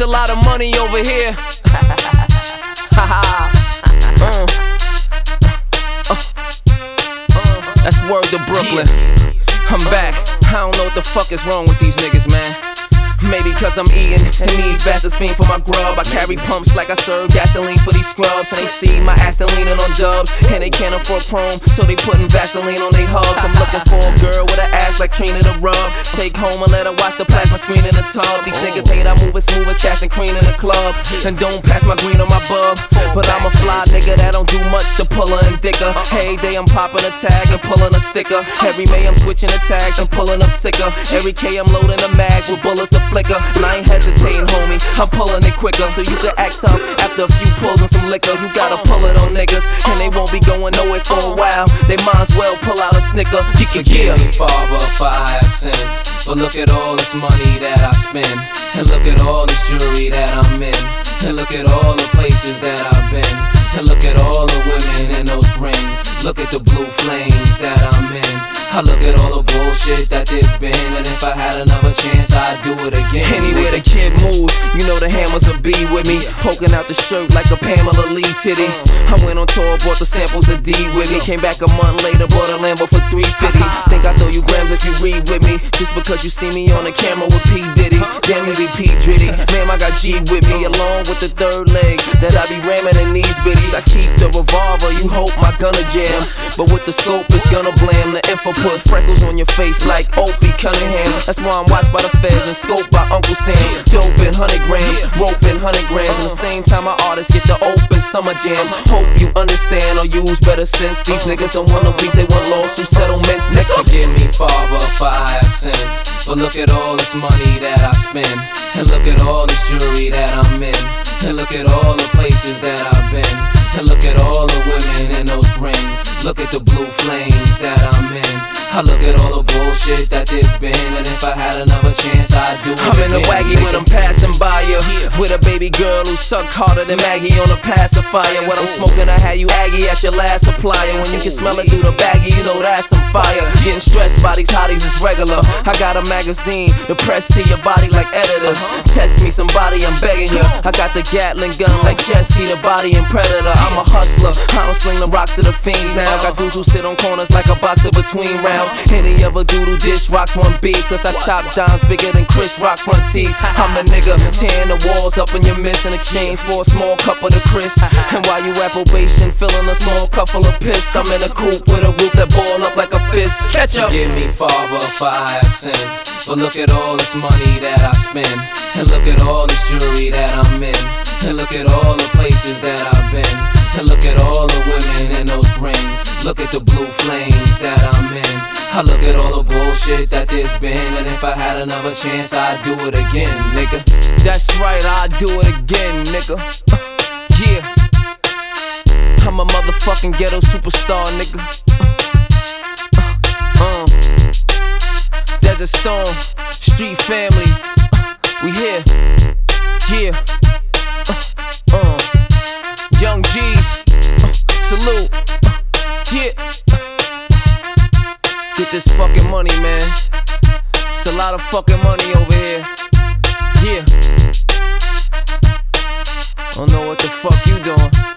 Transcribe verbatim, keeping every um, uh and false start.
a lot of money over here. uh, uh, that's word to Brooklyn. I'm back. I don't know what the fuck is wrong with these niggas, man. Maybe cause I'm eating, and these bastards fiend for my grub. I carry pumps like I serve gasoline for these scrubs. And they see my ass leaning on dubs, and they can't afford chrome, so they putting Vaseline on they hubs. I'm looking for a girl with an ass like Trina to rub. Take home and let her watch the plasma screen in the tub. These niggas hate I move as smooth as cash and cream in the club. And don't pass my green on my bub. But I'm a fly nigga that don't do much to pull her and dick her. Every day I'm popping a tag and pulling a sticker. Every May I'm switching the tags and pulling up sicker. Every K I'm loading the mags with bullets to flicker. And I ain't hesitating, homie, I'm pulling it quicker. So you can act tough after a few pulls and some liquor. You gotta pull it on niggas, and they won't be going nowhere for a while. They might as well pull out a snicker. You can Forgive me, Father, if I have sinned, but look at all this money that I spend, and look at all this jewelry that I'm in, and look at all the places that I've been, and look at all the women in those rings. Look at the blue flames that I'm in. I look at all the bullshit that there's been, and if I had another chance, I'd do it again. Anywhere the kid moves, you know the hammers will be with me, poking out the shirt like a Pamela Lee titty. I went on tour, bought the samples of D with me. Came back a month later, bought a Lambo for three fifty. Think I throw you grams if you read with me, just because you see me on the camera with P Diddy. Damn, me be P Diddy. Man, I got G with me, along with the third leg that I be ramming in these biddies. I keep the revolver, you hope my gunna jam, but with the scope it's gonna blam. The info put freckles on your face like Opie Cunningham. That's why I'm watched by the feds and scoped by Uncle Sam. Dope in hundred grams, rope in hundred grams. And the same time my artists get the open summer jam. Hope you understand or use better sense. These niggas don't want no beef, they want lawsuit settlements, nigga. Forgive me, Father, if I have sinned, but look at all this money that I spend, and look at all this jewelry that I'm in, and look at all the places that I've been, and look at all the women in those rings. Look at the blue flames that I'm in. I look at all the bullshit that there's been, and if I had another chance, I'd do it I'm in again. the waggy when I'm passing by ya, with a baby girl who sucked harder than Maggie on a pacifier. When I'm smoking, I had you Aggie at your last supplier. When you can smell it through the baggie, you know that's some fire. Getting stressed by these hotties is regular. I got a magazine, the press to your body like editors. Test me somebody, I'm begging ya. I got the Gatling gun like Jesse, the body and Predator. I'm a hustler, I don't sling the rocks to the fiends now. Got dudes who sit on corners like a boxer between rounds. Any other dude who dish rocks one beat, cause I chop dimes bigger than Chris Rock front teeth. I'm the nigga tearing the walls up in your midst in exchange for a small cup of the Chris. And while you at probation, filling a small cup full of piss, I'm in a coupe with a roof that ball up like a fist. Catch up. Forgive me, Father, if I have sinned, but look at all this money that I spend, and look at all this jewelry that I'm in, and look at all the places that I've been, and look at all the women in those rings. Look at the blue flames that I'm in. I look at all the bullshit that there's been, and if I had another chance, I'd do it again, nigga. That's right, I'd do it again, nigga. Uh, yeah, I'm a motherfucking ghetto superstar, nigga. Uh, uh, Desert Storm, Street Family, uh, we here. Yeah, uh, uh, Young G's, uh, salute. Uh, yeah. Get this fucking money, man. It's a lot of fucking money over here. Yeah. I don't know what the fuck you doing.